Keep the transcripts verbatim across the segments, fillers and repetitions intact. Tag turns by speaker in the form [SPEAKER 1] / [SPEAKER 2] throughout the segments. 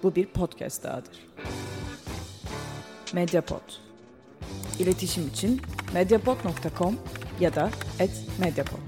[SPEAKER 1] Bu bir podcast dahadır. Mediapod. İletişim için mediapod nokta com ya da et mediapod.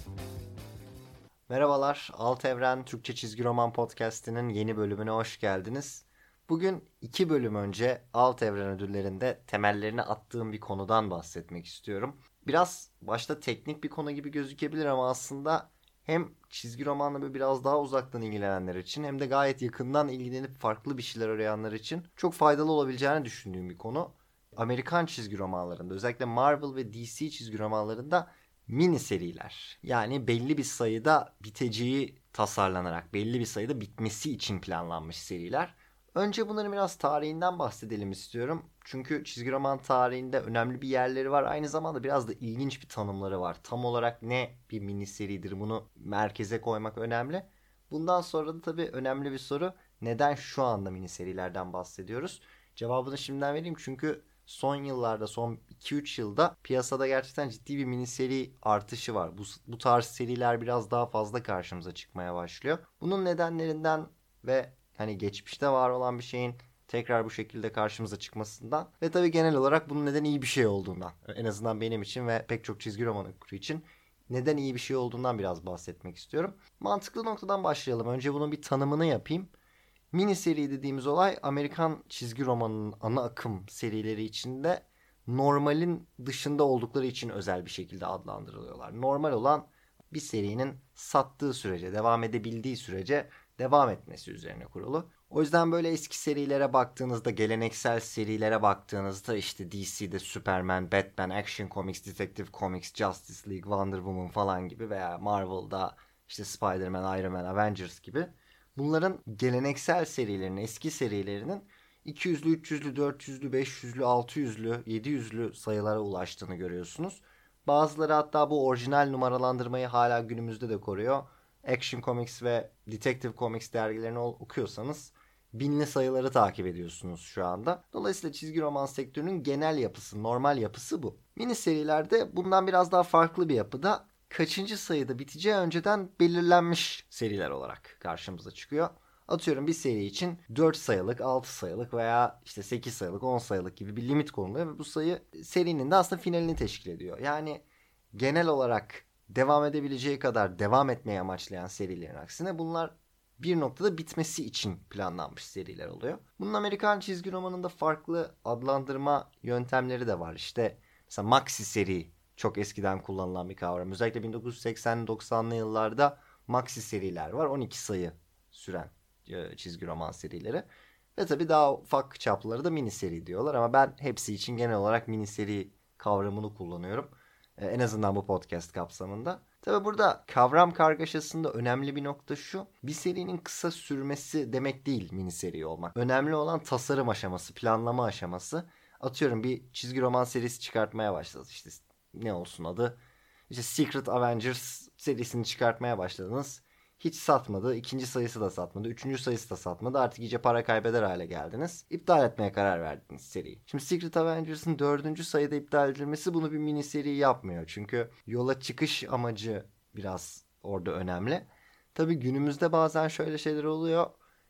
[SPEAKER 2] Merhabalar, Alt Evren Türkçe Çizgi Roman Podcast'inin yeni bölümüne hoş geldiniz. Bugün iki bölüm önce Alt Evren ödüllerinde temellerini attığım bir konudan bahsetmek istiyorum. Biraz başta teknik bir konu gibi gözükebilir ama aslında hem çizgi romanla böyle biraz daha uzaktan ilgilenenler için hem de gayet yakından ilgilenip farklı bir şeyler arayanlar için çok faydalı olabileceğini düşündüğüm bir konu. Amerikan çizgi romanlarında, özellikle Marvel ve D C çizgi romanlarında mini seriler, yani belli bir sayıda biteceği tasarlanarak belli bir sayıda bitmesi için planlanmış seriler. Önce bunların biraz tarihinden bahsedelim istiyorum. Çünkü çizgi roman tarihinde önemli bir yerleri var. Aynı zamanda biraz da ilginç bir tanımları var. Tam olarak ne bir mini seridir, bunu merkeze koymak önemli. Bundan sonra da tabii önemli bir soru. Neden şu anda mini serilerden bahsediyoruz? Cevabını şimdiden vereyim çünkü son yıllarda, son iki üç yılda piyasada gerçekten ciddi bir mini seri artışı var. Bu, bu tarz seriler biraz daha fazla karşımıza çıkmaya başlıyor. Bunun nedenlerinden ve hani geçmişte var olan bir şeyin tekrar bu şekilde karşımıza çıkmasından ve tabii genel olarak bunun neden iyi bir şey olduğundan, en azından benim için ve pek çok çizgi roman okuru için neden iyi bir şey olduğundan biraz bahsetmek istiyorum. Mantıklı noktadan başlayalım. Önce bunun bir tanımını yapayım. Mini seri dediğimiz olay Amerikan çizgi romanının ana akım serileri içinde normalin dışında oldukları için özel bir şekilde adlandırılıyorlar. Normal olan bir serinin sattığı sürece, devam edebildiği sürece devam etmesi üzerine kurulu. O yüzden böyle eski serilere baktığınızda, geleneksel serilere baktığınızda işte D C'de Superman, Batman, Action Comics, Detective Comics, Justice League, Wonder Woman falan gibi veya Marvel'da işte Spider-Man, Iron Man, Avengers gibi bunların geleneksel serilerinin, eski serilerinin iki yüzlü, üç yüzlü, dört yüzlü, beş yüzlü, altı yüzlü, yedi yüzlü sayılara ulaştığını görüyorsunuz. Bazıları hatta bu orijinal numaralandırmayı hala günümüzde de koruyor. Action Comics ve Detective Comics dergilerini okuyorsanız binli sayıları takip ediyorsunuz şu anda. Dolayısıyla çizgi roman sektörünün genel yapısı, normal yapısı bu. Mini serilerde bundan biraz daha farklı bir yapıda, kaçıncı sayıda biteceği önceden belirlenmiş seriler olarak karşımıza çıkıyor. Atıyorum bir seri için dört sayılık, altı sayılık veya işte sekiz sayılık, on sayılık gibi bir limit konuluyor ve bu sayı serinin de aslında finalini teşkil ediyor. Yani genel olarak devam edebileceği kadar devam etmeyi amaçlayan serilerin aksine bunlar bir noktada bitmesi için planlanmış seriler oluyor. Bunun Amerikan çizgi romanında farklı adlandırma yöntemleri de var. İşte mesela maxi seri çok eskiden kullanılan bir kavram. Özellikle bin dokuz yüz seksen doksanlı yıllarda maxi seriler var. on iki sayı süren çizgi roman serileri. Ve tabii daha ufak çapları da mini seri diyorlar. Ama ben hepsi için genel olarak mini seri kavramını kullanıyorum. En azından bu podcast kapsamında. Tabii burada kavram kargaşasında önemli bir nokta şu. Bir serinin kısa sürmesi demek değil mini seri olmak. Önemli olan tasarım aşaması, planlama aşaması. Atıyorum bir çizgi roman serisi çıkartmaya başladınız. İşte ne olsun adı? İşte Secret Avengers serisini çıkartmaya başladınız. Hiç satmadı. İkinci sayısı da satmadı. Üçüncü sayısı da satmadı. Artık iyice para kaybeder hale geldiniz. İptal etmeye karar verdiniz seriyi. Şimdi Secret Avengers'ın dördüncü sayıda iptal edilmesi bunu bir mini seri yapmıyor. Çünkü yola çıkış amacı biraz orada önemli. Tabii günümüzde bazen şöyle şeyler oluyor.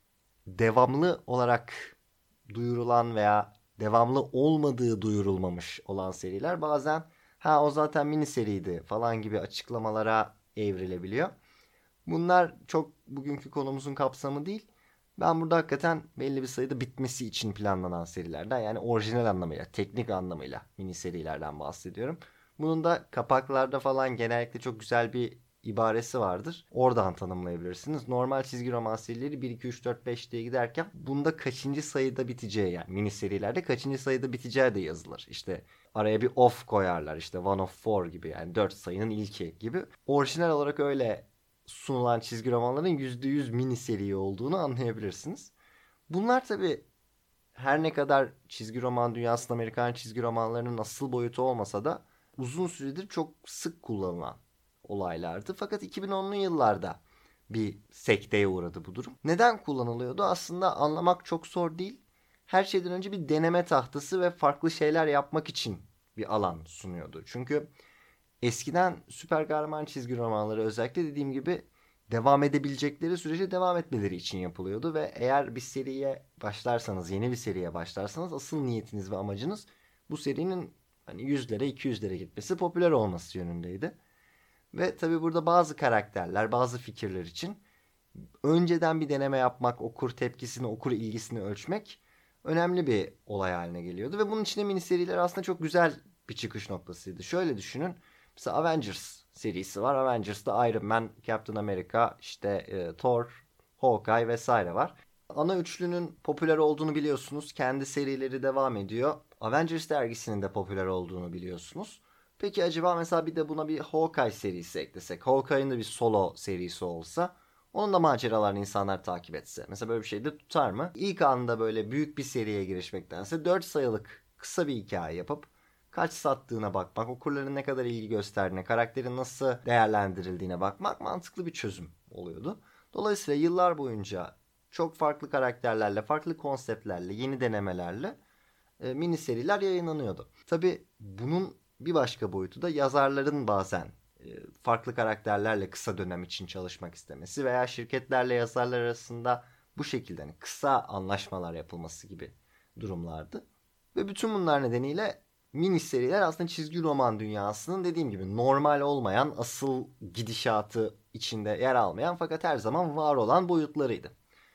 [SPEAKER 2] Devamlı olarak duyurulan veya devamlı olmadığı duyurulmamış olan seriler bazen ha o zaten mini seriydi falan gibi açıklamalara evrilebiliyor. Bunlar çok bugünkü konumuzun kapsamı değil. Ben burada hakikaten belli bir sayıda bitmesi için planlanan serilerden, yani orijinal anlamıyla, teknik anlamıyla mini serilerden bahsediyorum. Bunun da kapaklarda falan genellikle çok güzel bir ibaresi vardır. Oradan tanımlayabilirsiniz. Normal çizgi roman serileri bir, iki, üç, dört, beş diye giderken bunda kaçıncı sayıda biteceği, yani mini serilerde kaçıncı sayıda biteceği de yazılır. İşte araya bir off koyarlar, işte one of four gibi, yani dört sayının ilki gibi. Orijinal olarak öyle sunulan çizgi romanların yüzde yüz mini seri olduğunu anlayabilirsiniz. Bunlar tabii her ne kadar çizgi roman dünyasında Amerikan çizgi romanlarının asıl boyutu olmasa da uzun süredir çok sık kullanılan olaylardı. Fakat iki bin onlu yıllarda bir sekteye uğradı bu durum. Neden kullanılıyordu? Aslında anlamak çok zor değil. Her şeyden önce bir deneme tahtası ve farklı şeyler yapmak için bir alan sunuyordu. Çünkü eskiden süper kahraman çizgi romanları, özellikle dediğim gibi devam edebilecekleri sürece devam etmeleri için yapılıyordu ve eğer bir seriye başlarsanız, yeni bir seriye başlarsanız asıl niyetiniz ve amacınız bu serinin hani yüzlere, iki yüzlere gitmesi, popüler olması yönündeydi. Ve tabii burada bazı karakterler, bazı fikirler için önceden bir deneme yapmak, okur tepkisini, okur ilgisini ölçmek önemli bir olay haline geliyordu. Ve bunun için de mini seriler aslında çok güzel bir çıkış noktasıydı. Şöyle düşünün. Mesela Avengers serisi var. Avengers'ta Iron Man, Captain America, işte e, Thor, Hawkeye vesaire var. Ana üçlünün popüler olduğunu biliyorsunuz. Kendi serileri devam ediyor. Avengers dergisinin de popüler olduğunu biliyorsunuz. Peki acaba mesela bir de buna bir Hawkeye serisi eklesek. Hawkeye'ın da bir solo serisi olsa. Onun da maceralarını insanlar takip etse. Mesela böyle bir şey de tutar mı? İlk anda böyle büyük bir seriye girişmektense dört sayılık kısa bir hikaye yapıp kaç sattığına bakmak, okurların ne kadar ilgi gösterdiğine, karakterin nasıl değerlendirildiğine bakmak mantıklı bir çözüm oluyordu. Dolayısıyla yıllar boyunca çok farklı karakterlerle, farklı konseptlerle, yeni denemelerle e, mini seriler yayınlanıyordu. Tabii bunun bir başka boyutu da yazarların bazen farklı karakterlerle kısa dönem için çalışmak istemesi veya şirketlerle yazarlar arasında bu şekilde hani kısa anlaşmalar yapılması gibi durumlardı. Ve bütün bunlar nedeniyle mini seriler aslında çizgi roman dünyasının dediğim gibi normal olmayan, asıl gidişatı içinde yer almayan fakat her zaman var olan boyutlarıydı.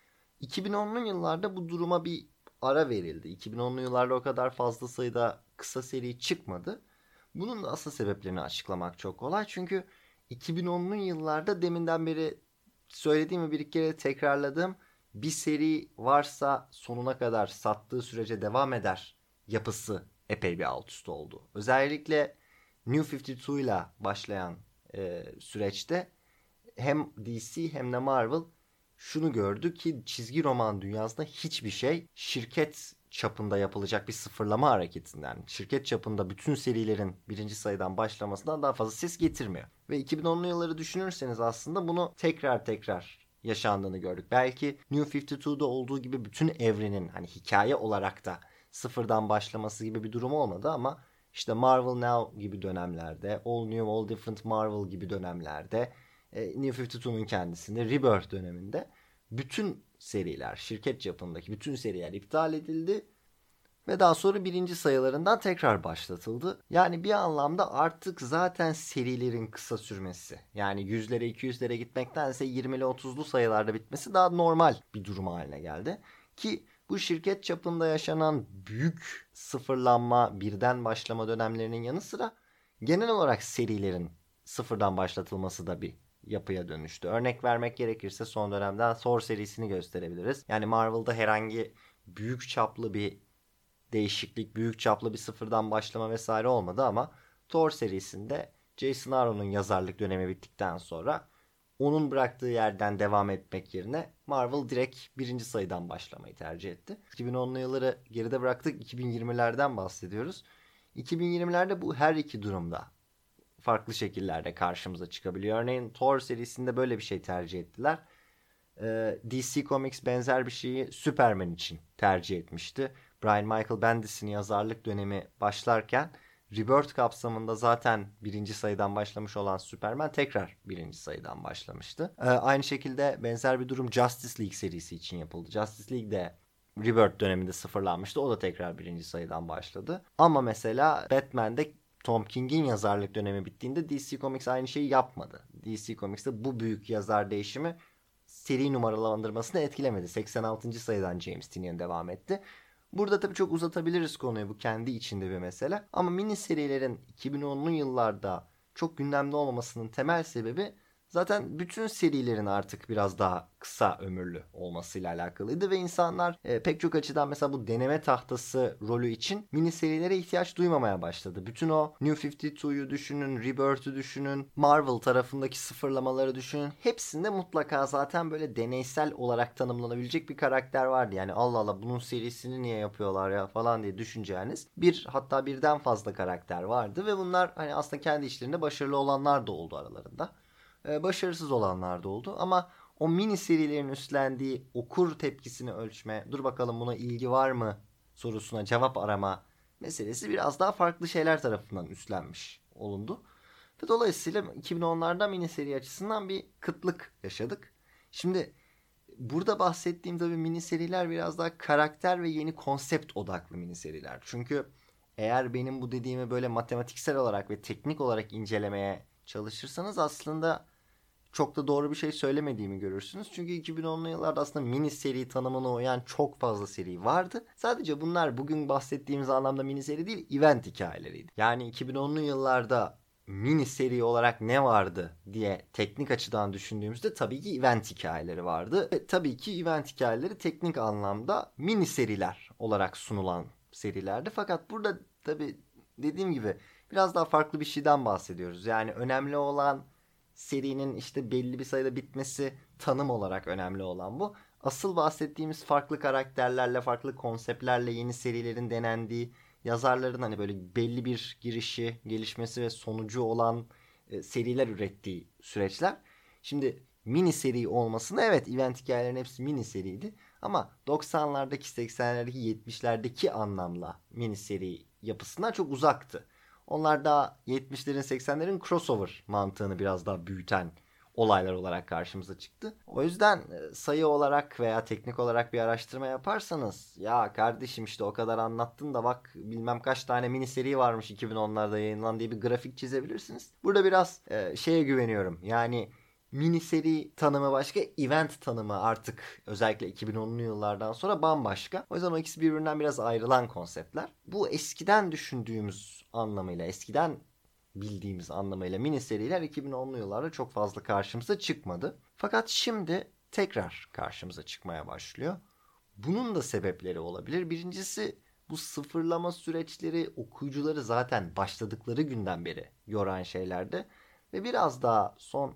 [SPEAKER 2] iki bin onlu yıllarda bu duruma bir ara verildi. iki bin onlu yıllarda o kadar fazla sayıda kısa seri çıkmadı. Bunun da asıl sebeplerini açıklamak çok kolay. Çünkü iki bin onlu yıllarda deminden beri söylediğimi bir iki kere tekrarladığım bir seri varsa sonuna kadar sattığı sürece devam eder yapısı epey bir alt üst oldu. Özellikle New elli iki ile başlayan e, süreçte hem D C hem de Marvel şunu gördü ki çizgi roman dünyasında hiçbir şey şirket çapında yapılacak bir sıfırlama hareketinden, şirket çapında bütün serilerin birinci sayıdan başlamasından daha fazla ses getirmiyor. Ve iki bin onlu yılları düşünürseniz aslında bunu tekrar tekrar yaşandığını gördük. Belki New elli iki'de olduğu gibi bütün evrenin hani hikaye olarak da sıfırdan başlaması gibi bir durum olmadı ama işte Marvel Now gibi dönemlerde, All New, All Different Marvel gibi dönemlerde, New elli iki'nin kendisinde, Rebirth döneminde bütün seriler, şirket çapındaki bütün seriler iptal edildi ve daha sonra birinci sayılarından tekrar başlatıldı. Yani bir anlamda artık zaten serilerin kısa sürmesi, yani yüzlere iki yüzlere gitmektense yirmili otuzlu sayılarda bitmesi daha normal bir durum haline geldi. Ki bu şirket çapında yaşanan büyük sıfırlanma, birden başlama dönemlerinin yanı sıra genel olarak serilerin sıfırdan başlatılması da bir yapıya dönüştü. Örnek vermek gerekirse son dönemden Thor serisini gösterebiliriz. Yani Marvel'da herhangi büyük çaplı bir değişiklik, büyük çaplı bir sıfırdan başlama vesaire olmadı ama Thor serisinde Jason Aaron'un yazarlık dönemi bittikten sonra onun bıraktığı yerden devam etmek yerine Marvel direkt birinci sayıdan başlamayı tercih etti. iki bin onlu yılları geride bıraktık, iki bin yirmilerden bahsediyoruz. iki bin yirmilerde bu her iki durumda farklı şekillerde karşımıza çıkabiliyor. Örneğin Thor serisinde böyle bir şey tercih ettiler. Ee, D C Comics benzer bir şeyi Superman için tercih etmişti. Brian Michael Bendis'in yazarlık dönemi başlarken Rebirth kapsamında zaten birinci sayıdan başlamış olan Superman tekrar birinci sayıdan başlamıştı. Ee, aynı şekilde benzer bir durum Justice League serisi için yapıldı. Justice League de Rebirth döneminde sıfırlanmıştı. O da tekrar birinci sayıdan başladı. Ama mesela Batman'de Tom King'in yazarlık dönemi bittiğinde D C Comics aynı şeyi yapmadı. D C Comics'te bu büyük yazar değişimi seri numaralandırmasını etkilemedi. seksen altıncı sayıdan James Tynion devam etti. Burada tabii çok uzatabiliriz konuyu. Bu kendi içinde bir mesele. Ama mini serilerin iki bin onlu yıllarda çok gündemde olmamasının temel sebebi zaten bütün serilerin artık biraz daha kısa ömürlü olmasıyla alakalıydı ve insanlar e, pek çok açıdan mesela bu deneme tahtası rolü için mini serilere ihtiyaç duymamaya başladı. Bütün o New elli iki'yu düşünün, Rebirth'ü düşünün, Marvel tarafındaki sıfırlamaları düşünün. Hepsinde mutlaka zaten böyle deneysel olarak tanımlanabilecek bir karakter vardı. Yani Allah Allah bunun serisini niye yapıyorlar ya falan diye düşüneceğiniz bir, hatta birden fazla karakter vardı ve bunlar hani aslında kendi işlerinde başarılı olanlar da oldu aralarında. Başarısız olanlar da oldu ama o mini serilerin üstlendiği okur tepkisini ölçme, dur bakalım buna ilgi var mı sorusuna cevap arama meselesi biraz daha farklı şeyler tarafından üstlenmiş olundu. Ve dolayısıyla iki bin onlarda mini seri açısından bir kıtlık yaşadık. Şimdi burada bahsettiğim tabii mini seriler biraz daha karakter ve yeni konsept odaklı mini seriler. Çünkü eğer benim bu dediğimi böyle matematiksel olarak ve teknik olarak incelemeye çalışırsanız aslında çok da doğru bir şey söylemediğimi görürsünüz. Çünkü iki bin onlu yıllarda aslında mini seri tanımına uyan çok fazla seri vardı. Sadece bunlar bugün bahsettiğimiz anlamda mini seri değil, event hikayeleriydi. Yani iki bin onlu yıllarda mini seri olarak ne vardı diye teknik açıdan düşündüğümüzde tabii ki event hikayeleri vardı. Ve tabii ki event hikayeleri teknik anlamda mini seriler olarak sunulan serilerdi. Fakat burada tabii dediğim gibi biraz daha farklı bir şeyden bahsediyoruz. Yani önemli olan serinin işte belli bir sayıda bitmesi, tanım olarak önemli olan bu. Asıl bahsettiğimiz farklı karakterlerle, farklı konseptlerle yeni serilerin denendiği, yazarların hani böyle belli bir girişi, gelişmesi ve sonucu olan e, seriler ürettiği süreçler. Şimdi mini seri olmasına evet, event hikayelerin hepsi mini seriydi. Ama doksanlardaki, seksenlerdeki, yetmişlerdeki anlamla mini seri yapısından çok uzaktı. Onlar da yetmişlerin seksenlerin crossover mantığını biraz daha büyüten olaylar olarak karşımıza çıktı. O yüzden sayı olarak veya teknik olarak bir araştırma yaparsanız ya kardeşim işte o kadar anlattın da bak bilmem kaç tane mini seri varmış iki bin onlarda yayınlanan diye bir grafik çizebilirsiniz. Burada biraz e, şeye güveniyorum. Yani mini seri tanımı başka, event tanımı artık özellikle iki bin onlu yıllardan sonra bambaşka. O yüzden o ikisi birbirinden biraz ayrılan konseptler. Bu eskiden düşündüğümüz anlamıyla, eskiden bildiğimiz anlamıyla mini seriler iki bin onlu yıllarda çok fazla karşımıza çıkmadı. Fakat şimdi tekrar karşımıza çıkmaya başlıyor. Bunun da sebepleri olabilir. Birincisi, bu sıfırlama süreçleri okuyucuları zaten başladıkları günden beri yoran şeylerdi. Ve biraz daha son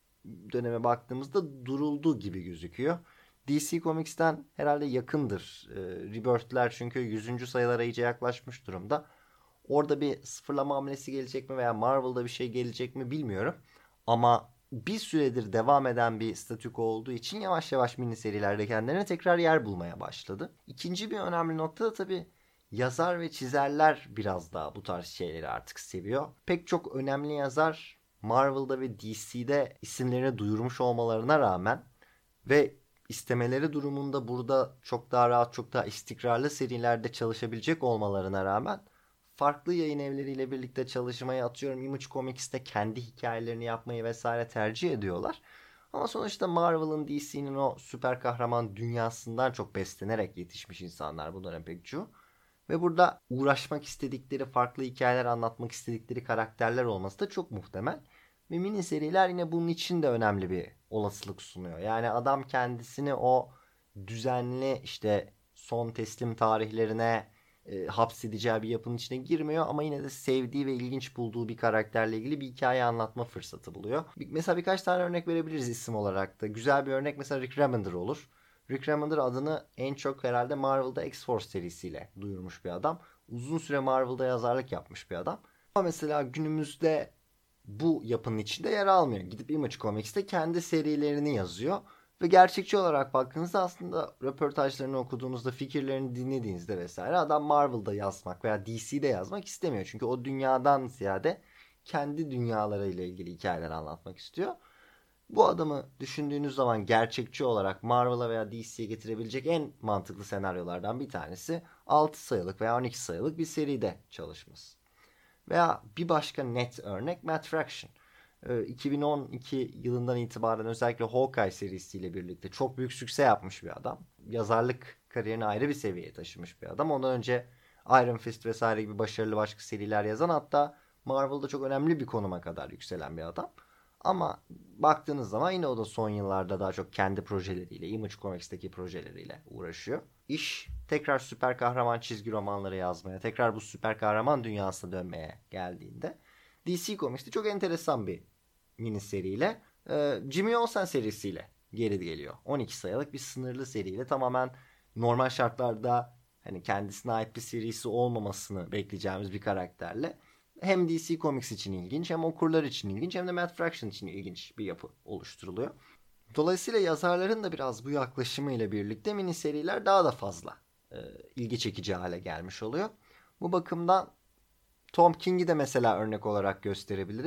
[SPEAKER 2] döneme baktığımızda duruldu gibi gözüküyor. D C Comics'ten herhalde yakındır. E, Rebirth'ler çünkü yüzüncü sayılara iyice yaklaşmış durumda. Orada bir sıfırlama hamlesi gelecek mi veya Marvel'da bir şey gelecek mi bilmiyorum. Ama bir süredir devam eden bir statüko olduğu için yavaş yavaş mini serilerde kendilerine tekrar yer bulmaya başladı. İkinci bir önemli nokta da tabii yazar ve çizerler biraz daha bu tarz şeyleri artık seviyor. Pek çok önemli yazar Marvel'da ve D C'de isimlerini duyurmuş olmalarına rağmen ve istemeleri durumunda burada çok daha rahat, çok daha istikrarlı serilerde çalışabilecek olmalarına rağmen farklı yayın evleriyle birlikte çalışmayı, atıyorum Image Comics'te kendi hikayelerini yapmayı vesaire tercih ediyorlar. Ama sonuçta Marvel'ın, D C'nin o süper kahraman dünyasından çok beslenerek yetişmiş insanlar bunların pek çoğu. Ve burada uğraşmak istedikleri, farklı hikayeler anlatmak istedikleri karakterler olması da çok muhtemel. Ve mini seriler yine bunun için de önemli bir olasılık sunuyor. Yani adam kendisini o düzenli işte son teslim tarihlerine e, hapsedeceği bir yapının içine girmiyor ama yine de sevdiği ve ilginç bulduğu bir karakterle ilgili bir hikaye anlatma fırsatı buluyor. Bir, mesela birkaç tane örnek verebiliriz isim olarak da. Güzel bir örnek mesela Rick Remender olur. Rick Remender adını en çok herhalde Marvel'da X-Force serisiyle duyurmuş bir adam. Uzun süre Marvel'da yazarlık yapmış bir adam. Ama mesela günümüzde bu yapının içinde yer almıyor. Gidip Image Comics'te kendi serilerini yazıyor. Ve gerçekçi olarak baktığınızda aslında röportajlarını okuduğunuzda, fikirlerini dinlediğinizde vesaire adam Marvel'da yazmak veya D C'de yazmak istemiyor. Çünkü o dünyadan ziyade kendi dünyalarıyla ilgili hikayeler anlatmak istiyor. Bu adamı düşündüğünüz zaman gerçekçi olarak Marvel'a veya D C'ye getirebilecek en mantıklı senaryolardan bir tanesi altı sayılık veya on iki sayılık bir seride çalışması. Veya bir başka net örnek Matt Fraction. iki bin on iki yılından itibaren özellikle Hawkeye serisiyle birlikte çok büyük sükse yapmış bir adam. Yazarlık kariyerini ayrı bir seviyeye taşımış bir adam. Ondan önce Iron Fist vesaire gibi başarılı başka seriler yazan, hatta Marvel'da çok önemli bir konuma kadar yükselen bir adam. Ama baktığınız zaman yine o da son yıllarda daha çok kendi projeleriyle, Image Comics'teki projeleriyle uğraşıyor. İş tekrar süper kahraman çizgi romanları yazmaya, tekrar bu süper kahraman dünyasına dönmeye geldiğinde D C Comics'te çok enteresan bir mini seriyle e, Jimmy Olsen serisiyle geri geliyor. on iki sayılık bir sınırlı seriyle, tamamen normal şartlarda hani kendisine ait bir serisi olmamasını bekleyeceğimiz bir karakterle hem D C Comics için ilginç, hem okurlar için ilginç, hem de Matt Fraction için ilginç bir yapı oluşturuluyor. Dolayısıyla yazarların da biraz bu yaklaşımıyla birlikte mini seriler daha da fazla e, ilgi çekici hale gelmiş oluyor. Bu bakımdan Tom King'i de mesela örnek olarak gösterebiliriz.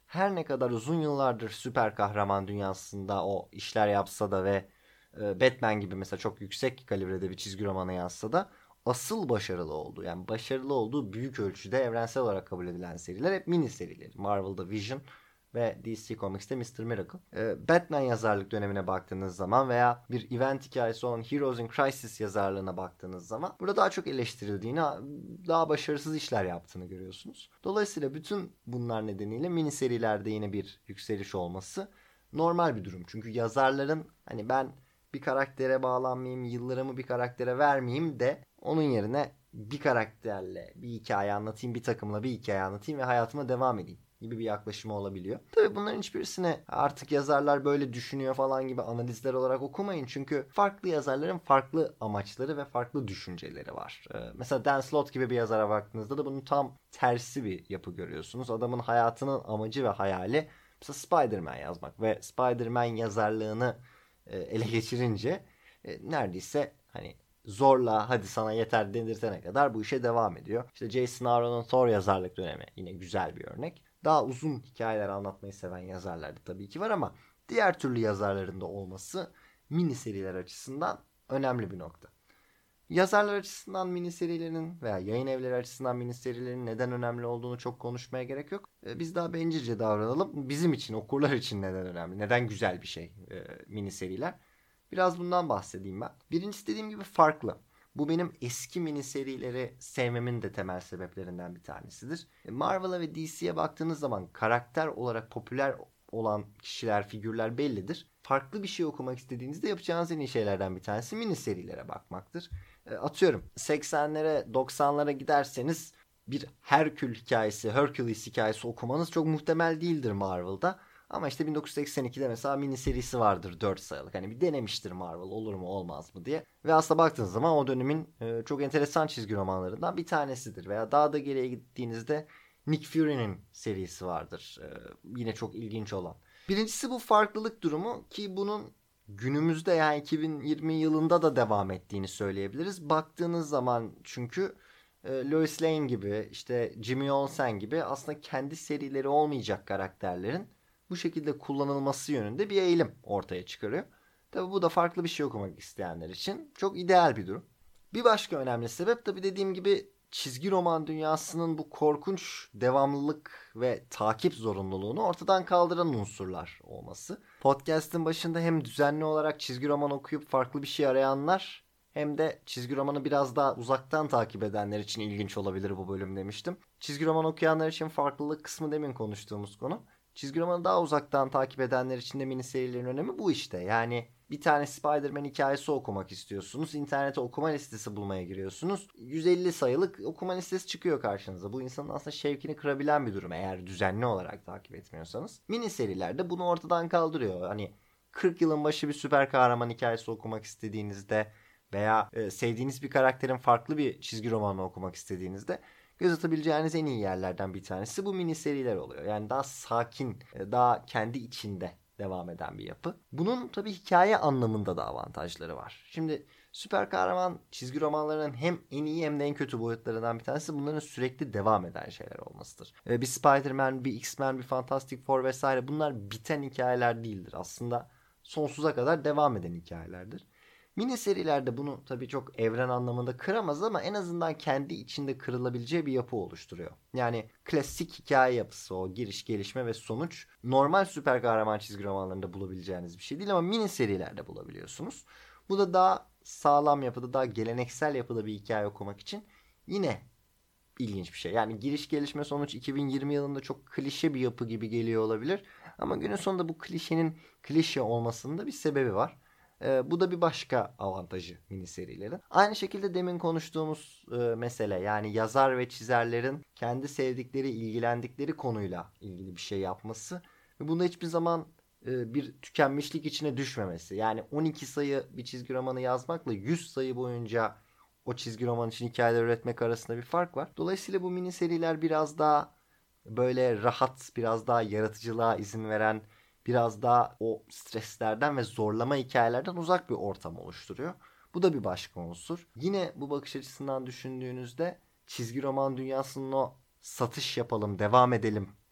[SPEAKER 2] her ne kadar uzun yıllardır süper kahraman dünyasında o işler yapsa da ve Batman gibi mesela çok yüksek kalibrede bir çizgi romana yazsa da asıl başarılı olduğu, yani başarılı olduğu büyük ölçüde evrensel olarak kabul edilen seriler hep mini serileri. Marvel'da Vision ve D C Comics'te mister Miracle. Batman yazarlık dönemine baktığınız zaman veya bir event hikayesi olan Heroes in Crisis yazarlığına baktığınız zaman burada daha çok eleştirildiğini, daha başarısız işler yaptığını görüyorsunuz. Dolayısıyla bütün bunlar nedeniyle mini serilerde yine bir yükseliş olması normal bir durum. Çünkü yazarların hani ben bir karaktere bağlanmayayım, yıllarımı bir karaktere vermeyeyim de onun yerine bir karakterle bir hikaye anlatayım, bir takımla bir hikaye anlatayım ve hayatıma devam edeyim gibi bir yaklaşımı olabiliyor. Tabii bunların hiçbirisini artık yazarlar böyle düşünüyor falan gibi analizler olarak okumayın. Çünkü farklı yazarların farklı amaçları ve farklı düşünceleri var. Ee, mesela Dan Slott gibi bir yazara baktığınızda da bunun tam tersi bir yapı görüyorsunuz. Adamın hayatının amacı ve hayali mesela Spider-Man yazmak ve Spider-Man yazarlığını ele geçirince e, neredeyse hani zorla hadi sana yeter denirtene kadar bu işe devam ediyor. İşte Jason Aaron'un Thor yazarlık dönemi yine güzel bir örnek. Daha uzun hikayeler anlatmayı seven yazarlar da tabii ki var ama diğer türlü yazarların da olması mini seriler açısından önemli bir nokta. Yazarlar açısından mini serilerin veya yayın evleri açısından mini serilerin neden önemli olduğunu çok konuşmaya gerek yok. Biz daha bencilce davranalım. Bizim için, okurlar için neden önemli? Neden güzel bir şey e, mini seriler? Biraz bundan bahsedeyim ben. Birincisi dediğim gibi farklı. Bu benim eski mini serileri sevmemin de temel sebeplerinden bir tanesidir. Marvel'a ve D C'ye baktığınız zaman karakter olarak popüler olan kişiler, figürler bellidir. Farklı bir şey okumak istediğinizde yapacağınız en iyi şeylerden bir tanesi mini serilere bakmaktır. Atıyorum seksenlere doksanlara giderseniz bir Herkül hikayesi, Hercules hikayesi okumanız çok muhtemel değildir Marvel'da. Ama işte bin dokuz yüz seksen ikide mesela mini serisi vardır dört sayılık. Hani bir denemiştir Marvel olur mu olmaz mı diye. Ve aslında baktığınız zaman o dönemin çok enteresan çizgi romanlarından bir tanesidir. Veya daha da geriye gittiğinizde Nick Fury'nin serisi vardır. Yine çok ilginç olan. Birincisi bu farklılık durumu ki bunun günümüzde yani iki bin yirmi yılında da devam ettiğini söyleyebiliriz. Baktığınız zaman çünkü e, Lois Lane gibi işte Jimmy Olsen gibi aslında kendi serileri olmayacak karakterlerin bu şekilde kullanılması yönünde bir eğilim ortaya çıkarıyor. Tabii bu da farklı bir şey okumak isteyenler için çok ideal bir durum. Bir başka önemli sebep tabii dediğim gibi çizgi roman dünyasının bu korkunç devamlılık ve takip zorunluluğunu ortadan kaldıran unsurlar olması. Podcast'ın başında hem düzenli olarak çizgi roman okuyup farklı bir şey arayanlar hem de çizgi romanı biraz daha uzaktan takip edenler için ilginç olabilir bu bölüm demiştim. Çizgi roman okuyanlar için farklılık kısmı demin konuştuğumuz konu. Çizgi romanı daha uzaktan takip edenler için de mini serilerin önemi bu işte. Yani bir tane Spider-Man hikayesi okumak istiyorsunuz. İnternete okuma listesi bulmaya giriyorsunuz. yüz elli sayılık okuma listesi çıkıyor karşınıza. Bu insanın aslında şevkini kırabilen bir durum eğer düzenli olarak takip etmiyorsanız. Mini serilerde bunu ortadan kaldırıyor. Hani kırk yılın başı bir süper kahraman hikayesi okumak istediğinizde veya e, sevdiğiniz bir karakterin farklı bir çizgi romanını okumak istediğinizde göz atabileceğiniz en iyi yerlerden bir tanesi bu mini seriler oluyor. Yani daha sakin, daha kendi içinde devam eden bir yapı. Bunun tabii hikaye anlamında da avantajları var. Şimdi süper kahraman çizgi romanlarının hem en iyi hem de en kötü boyutlarından bir tanesi bunların sürekli devam eden şeyler olmasıdır. Bir Spider-Man, bir X-Men, bir Fantastic Four vesaire bunlar biten hikayeler değildir. Aslında sonsuza kadar devam eden hikayelerdir. Mini serilerde bunu tabii çok evren anlamında kıramaz ama en azından kendi içinde kırılabileceği bir yapı oluşturuyor. Yani klasik hikaye yapısı o giriş, gelişme ve sonuç normal süper kahraman çizgi romanlarında bulabileceğiniz bir şey değil ama mini serilerde bulabiliyorsunuz. Bu da daha sağlam yapıda, daha geleneksel yapıda bir hikaye okumak için yine ilginç bir şey. Yani giriş, gelişme, sonuç iki bin yirmi yılında çok klişe bir yapı gibi geliyor olabilir. Ama günün sonunda bu klişenin klişe olmasının da bir sebebi var. Ee, bu da bir başka avantajı mini serilerin. Aynı şekilde demin konuştuğumuz e, mesele yani yazar ve çizerlerin kendi sevdikleri, ilgilendikleri konuyla ilgili bir şey yapması ve bunda hiçbir zaman e, bir tükenmişlik içine düşmemesi. Yani on iki sayı bir çizgi romanı yazmakla yüz sayı boyunca o çizgi roman için hikayeler üretmek arasında bir fark var. Dolayısıyla bu mini seriler biraz daha böyle rahat, biraz daha yaratıcılığa izin veren, biraz daha o streslerden ve zorlama hikayelerden uzak bir ortam oluşturuyor. Bu da bir başka unsur. Yine bu bakış açısından düşündüğünüzde çizgi roman dünyasının o satış yapalım, devam edelim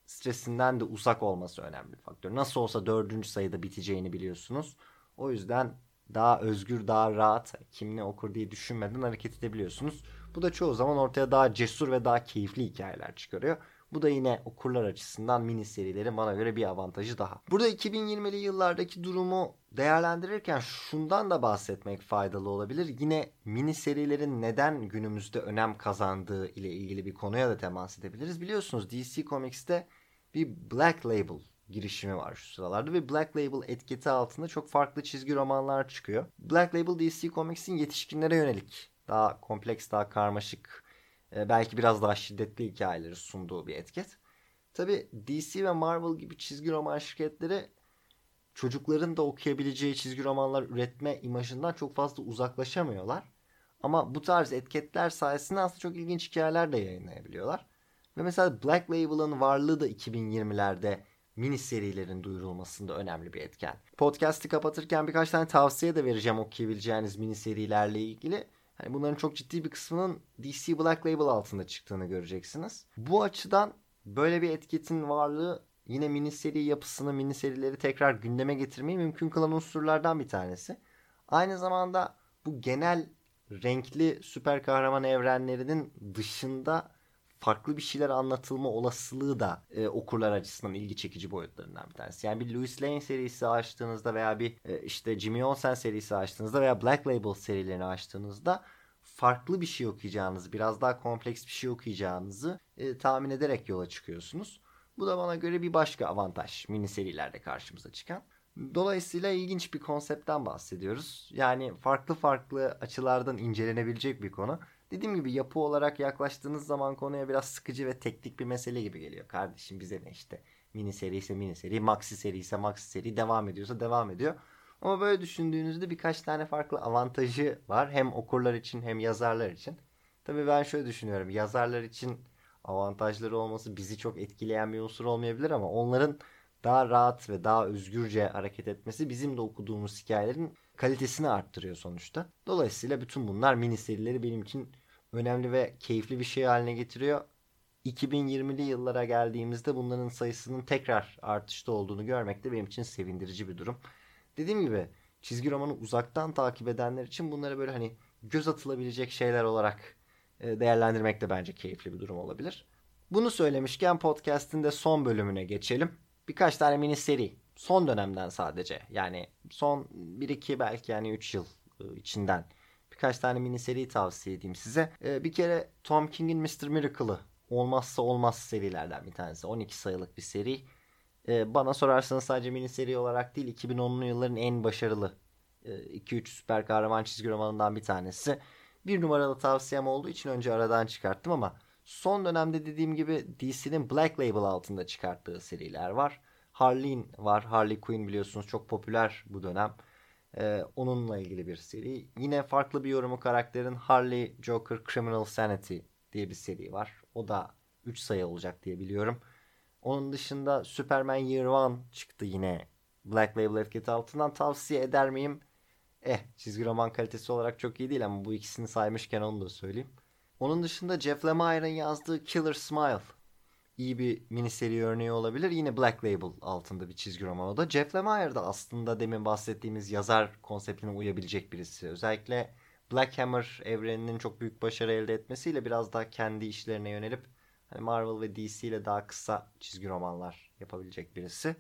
[SPEAKER 2] stresinden de uzak olması önemli bir faktör. Nasıl olsa dördüncü sayıda biteceğini biliyorsunuz. O yüzden daha özgür, daha rahat, kim ne okur diye düşünmeden hareket edebiliyorsunuz. Bu da çoğu zaman ortaya daha cesur ve daha keyifli hikayeler çıkarıyor. Bu da yine okurlar açısından mini serilerin bana göre bir avantajı daha. Burada iki bin yirmili yıllardaki durumu değerlendirirken şundan da bahsetmek faydalı olabilir. Yine mini serilerin neden günümüzde önem kazandığı ile ilgili bir konuya da temas edebiliriz. Biliyorsunuz D C Comics'te bir Black Label girişimi var şu sıralarda ve Black Label etiketi altında çok farklı çizgi romanlar çıkıyor. Black Label D C Comics'in yetişkinlere yönelik daha kompleks, daha karmaşık, belki biraz daha şiddetli hikayeleri sunduğu bir etiket. Tabii D C ve Marvel gibi çizgi roman şirketleri çocukların da okuyabileceği çizgi romanlar üretme imajından çok fazla uzaklaşamıyorlar. Ama bu tarz etiketler sayesinde aslında çok ilginç hikayeler de yayınlayabiliyorlar. Ve mesela Black Label'ın varlığı da iki bin yirmilerde mini serilerin duyurulmasında önemli bir etken. Podcast'ı kapatırken birkaç tane tavsiye de vereceğim okuyabileceğiniz mini serilerle ilgili. Yani bunların çok ciddi bir kısmının D C Black Label altında çıktığını göreceksiniz. Bu açıdan böyle bir etiketin varlığı yine mini seri yapısını, mini serileri tekrar gündeme getirmeyi mümkün kılan unsurlardan bir tanesi. Aynı zamanda bu genel renkli süper kahraman evrenlerinin dışında farklı bir şeyler anlatılma olasılığı da e, okurlar açısından ilgi çekici boyutlarından bir tanesi. Yani bir Lois Lane serisi açtığınızda veya bir e, işte Jimmy Olsen serisi açtığınızda veya Black Label serilerini açtığınızda farklı bir şey okuyacağınızı, biraz daha kompleks bir şey okuyacağınızı e, tahmin ederek yola çıkıyorsunuz. Bu da bana göre bir başka avantaj mini serilerde karşımıza çıkan. Dolayısıyla ilginç bir konseptten bahsediyoruz. Yani farklı farklı açılardan incelenebilecek bir konu. Dediğim gibi yapı olarak yaklaştığınız zaman konuya biraz sıkıcı ve teknik bir mesele gibi geliyor. Kardeşim bize ne işte, mini seri ise mini seri, maxi seri ise maxi seri, devam ediyorsa devam ediyor. Ama böyle düşündüğünüzde birkaç tane farklı avantajı var. Hem okurlar için hem yazarlar için. Tabii ben şöyle düşünüyorum. Yazarlar için avantajları olması bizi çok etkileyen bir unsur olmayabilir ama onların daha rahat ve daha özgürce hareket etmesi bizim de okuduğumuz hikayelerin kalitesini arttırıyor sonuçta. Dolayısıyla bütün bunlar mini serileri benim için önemli ve keyifli bir şey haline getiriyor. iki bin yirmili yıllara geldiğimizde bunların sayısının tekrar artışta olduğunu görmek de benim için sevindirici bir durum. Dediğim gibi çizgi romanı uzaktan takip edenler için bunları böyle hani göz atılabilecek şeyler olarak değerlendirmek de bence keyifli bir durum olabilir. Bunu söylemişken podcast'in de son bölümüne geçelim. Birkaç tane mini seri. Son dönemden sadece. Yani son bir iki belki yani üç yıl içinden. Birkaç tane mini seri tavsiye edeyim size. Bir kere Tom King'in mister Miracle'ı olmazsa olmaz serilerden bir tanesi. on iki sayılık bir seri. Bana sorarsanız sadece mini seri olarak değil iki bin onlu yılların en başarılı iki üç süper kahraman çizgi romanından bir tanesi. Bir numaralı tavsiyem olduğu için önce aradan çıkarttım ama son dönemde dediğim gibi D C'nin Black Label altında çıkarttığı seriler var. Harleen var. Harley Quinn biliyorsunuz çok popüler bu dönem. Ee, onunla ilgili bir seri. Yine farklı bir yorumu karakterin Harley Joker Criminal Sanity diye bir seri var. O da üç sayı olacak diye biliyorum. Onun dışında Superman Year One çıktı yine Black Label etiketi altından. Tavsiye eder miyim? Eh, çizgi roman kalitesi olarak çok iyi değil ama bu ikisini saymışken onu da söyleyeyim. Onun dışında Jeff Lemire'ın yazdığı Killer Smile iyi bir mini seri örneği olabilir. Yine Black Label altında bir çizgi roman o da. Jeff Lemire da aslında demin bahsettiğimiz yazar konseptine uyabilecek birisi. Özellikle Black Hammer evreninin çok büyük başarı elde etmesiyle biraz daha kendi işlerine yönelip hani Marvel ve D C ile daha kısa çizgi romanlar yapabilecek birisi.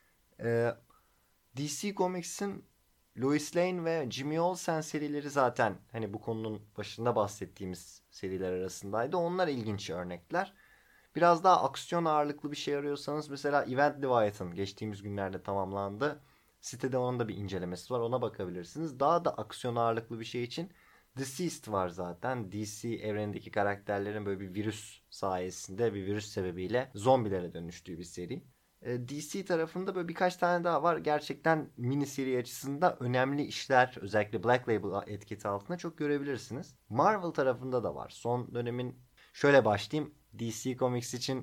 [SPEAKER 2] Ee, D C Comics'in Lois Lane ve Jimmy Olsen serileri zaten hani bu konunun başında bahsettiğimiz seriler arasındaydı. Onlar ilginç örnekler. Biraz daha aksiyon ağırlıklı bir şey arıyorsanız mesela Event Leviathan geçtiğimiz günlerde tamamlandı. Sitede onun da bir incelemesi var. Ona bakabilirsiniz. Daha da aksiyon ağırlıklı bir şey için Deceased var zaten. D C evrenindeki karakterlerin böyle bir virüs sayesinde, bir virüs sebebiyle zombilere dönüştüğü bir seri. D C tarafında böyle birkaç tane daha var. Gerçekten mini seri açısından önemli işler özellikle Black Label etiketi altında çok görebilirsiniz. Marvel tarafında da var. Son dönemin şöyle başlayayım. D C Comics için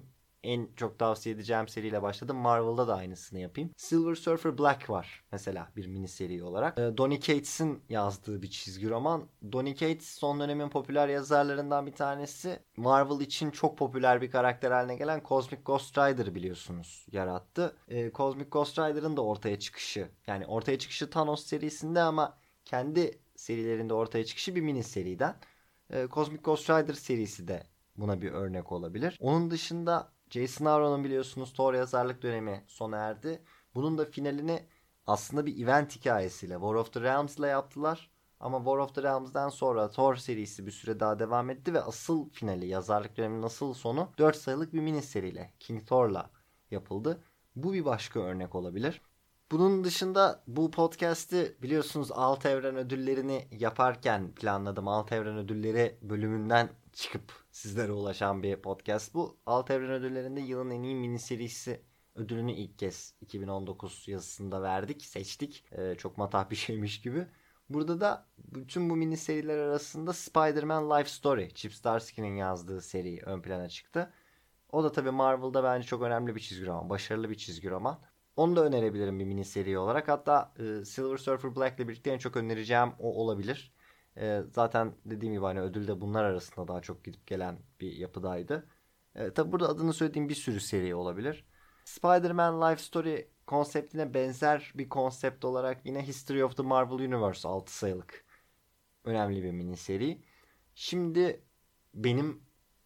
[SPEAKER 2] en çok tavsiye edeceğim seriyle başladım. Marvel'da da aynısını yapayım. Silver Surfer Black var mesela bir mini seri olarak. Donny Cates'in yazdığı bir çizgi roman. Donny Cates son dönemin popüler yazarlarından bir tanesi. Marvel için çok popüler bir karakter haline gelen Cosmic Ghost Rider'ı biliyorsunuz yarattı. Ee, Cosmic Ghost Rider'ın da ortaya çıkışı, yani ortaya çıkışı Thanos serisinde ama kendi serilerinde ortaya çıkışı bir mini seriden. Ee, Cosmic Ghost Rider serisi de buna bir örnek olabilir. Onun dışında Jason Aaron'un biliyorsunuz Thor yazarlık dönemi sona erdi. Bunun da finalini aslında bir event hikayesiyle War of the Realms'la yaptılar. Ama War of the Realms'dan sonra Thor serisi bir süre daha devam etti ve asıl finali, yazarlık döneminin asıl sonu dört sayılık bir mini seriyle King Thor'la yapıldı. Bu bir başka örnek olabilir. Bunun dışında bu podcast'i biliyorsunuz Alt Evren ödüllerini yaparken planladım. Alt Evren ödülleri bölümünden çıkıp sizlere ulaşan bir podcast bu. Alt Evren ödüllerinde yılın en iyi mini serisi ödülünü ilk kez iki bin on dokuz yazısında verdik, seçtik. Ee, çok matah bir şeymiş gibi. Burada da bütün bu mini seriler arasında Spider-Man Life Story, Chip Zdarsky'nin yazdığı seri ön plana çıktı. O da tabii Marvel'da bence çok önemli bir çizgi roman, başarılı bir çizgi roman. Onu da önerebilirim bir mini seri olarak. Hatta e, Silver Surfer Black ile birlikte en çok önereceğim o olabilir. E, zaten dediğim gibi hani ödül de bunlar arasında daha çok gidip gelen bir yapıdaydı. E, tabi burada adını söylediğim bir sürü seri olabilir. Spider-Man Life Story konseptine benzer bir konsept olarak yine History of the Marvel Universe altı sayılık önemli bir mini seri. Şimdi benim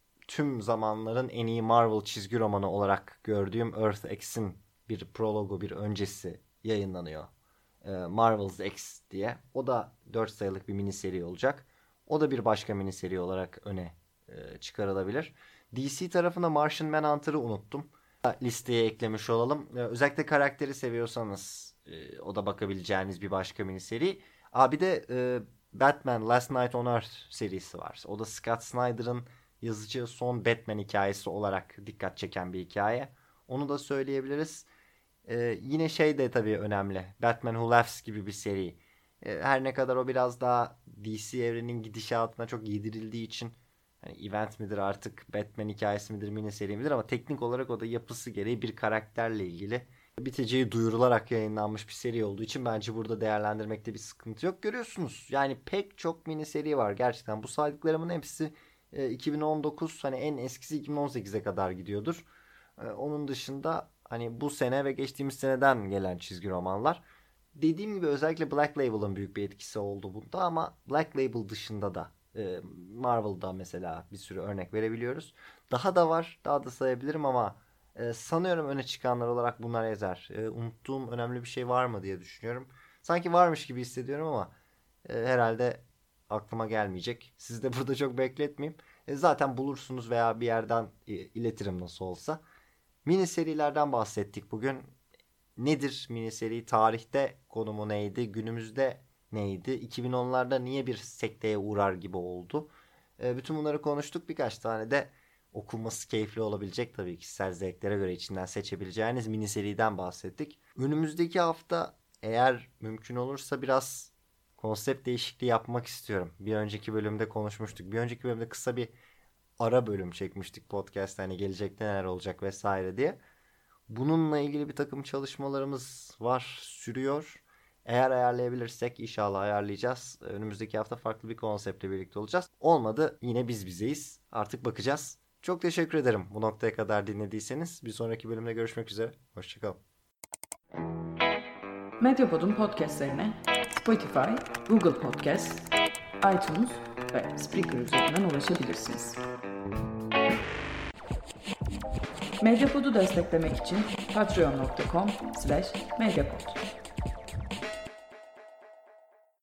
[SPEAKER 2] tüm zamanların en iyi Marvel çizgi romanı olarak gördüğüm Earth X'in bir prologu, bir öncesi yayınlanıyor. Marvel's X diye. O da dört sayılık bir mini seri olacak. O da bir başka mini seri olarak öne çıkarılabilir. D C tarafında Martian Manhunter'ı unuttum. Listeye eklemiş olalım. Özellikle karakteri seviyorsanız o da bakabileceğiniz bir başka mini seri. Aa, bir de Batman Last Night on Earth serisi var. O da Scott Snyder'ın yazıcı son Batman hikayesi olarak dikkat çeken bir hikaye. Onu da söyleyebiliriz. Ee, yine şey de tabii önemli. Batman Who Laughs gibi bir seri. Ee, her ne kadar o biraz daha D C evrenin gidişatına çok yedirildiği için hani event midir artık, Batman hikayesi midir, mini seri midir, ama teknik olarak o da yapısı gereği bir karakterle ilgili biteceği duyurularak yayınlanmış bir seri olduğu için bence burada değerlendirmekte bir sıkıntı yok. Görüyorsunuz yani pek çok mini seri var gerçekten. Bu saydıklarımın hepsi e, iki bin on dokuz, hani en eskisi iki bin on sekize kadar gidiyordur. E, onun dışında hani bu sene ve geçtiğimiz seneden gelen çizgi romanlar. Dediğim gibi özellikle Black Label'ın büyük bir etkisi oldu bunda, ama Black Label dışında da e, Marvel'da mesela bir sürü örnek verebiliyoruz. Daha da var, daha da sayabilirim ama e, sanıyorum öne çıkanlar olarak bunlar yeter. E, unuttuğum önemli bir şey var mı diye düşünüyorum. Sanki varmış gibi hissediyorum ama e, herhalde aklıma gelmeyecek. Sizi de burada çok bekletmeyeyim. E, zaten bulursunuz veya bir yerden e, iletirim nasıl olsa. Mini serilerden bahsettik bugün. Nedir mini seri? Tarihte konumu neydi? Günümüzde neydi? iki bin onlarda niye bir sekteye uğrar gibi oldu? E, bütün bunları konuştuk. Birkaç tane de okunması keyifli olabilecek, tabii kişisel zevklere göre içinden seçebileceğiniz mini seriden bahsettik. Önümüzdeki hafta eğer mümkün olursa biraz konsept değişikliği yapmak istiyorum. Bir önceki bölümde konuşmuştuk. Bir önceki bölümde kısa bir ara bölüm çekmiştik podcast, hani gelecekte neler olacak vesaire diye. Bununla ilgili bir takım çalışmalarımız var, sürüyor. Eğer ayarlayabilirsek inşallah ayarlayacağız. Önümüzdeki hafta farklı bir konseptle birlikte olacağız. Olmadı yine biz bizeyiz. Artık bakacağız. Çok teşekkür ederim bu noktaya kadar dinlediyseniz. Bir sonraki bölümde görüşmek üzere. Hoşçakalın.
[SPEAKER 1] Medyapod'un podcastlerine Spotify, Google Podcast, iTunes ve Spreaker üzerinden ulaşabilirsiniz. Medyapod'u desteklemek için patreon nokta com slash medyapod.